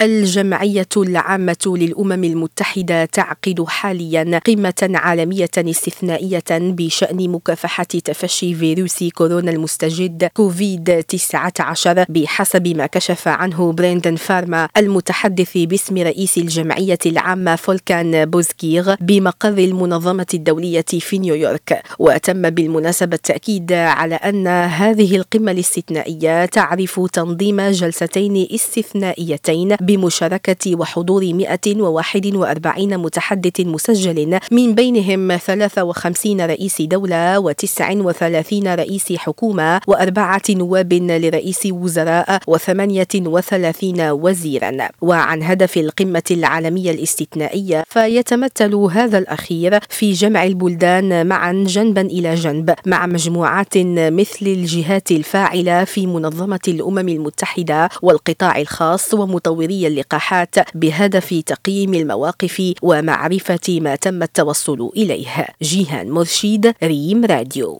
الجمعية العامة للأمم المتحدة تعقد حاليا قمة عالمية استثنائية بشأن مكافحة تفشي فيروس كورونا المستجد كوفيد-19 بحسب ما كشف عنه بريندن فارما المتحدث باسم رئيس الجمعية العامة فولكان بوزكيغ بمقر المنظمة الدولية في نيويورك. وتم بالمناسبة التأكيد على أن هذه القمة الاستثنائية تعرف تنظيم جلستين استثنائيتين بمشاركة وحضور 141 متحدث مسجل، من بينهم 53 رئيس دولة و39 رئيس حكومة و4 نواب لرئيس وزراء و38 وزيرا. وعن هدف القمة العالمية الاستثنائية، فيتمثل هذا الأخير في جمع البلدان معا جنبا إلى جنب مع مجموعات مثل الجهات الفاعلة في منظمة الأمم المتحدة والقطاع الخاص ومطوري اللقاحات بهدف تقييم المواقف ومعرفة ما تم التوصل إليه. جيهان مرشد، ريم راديو.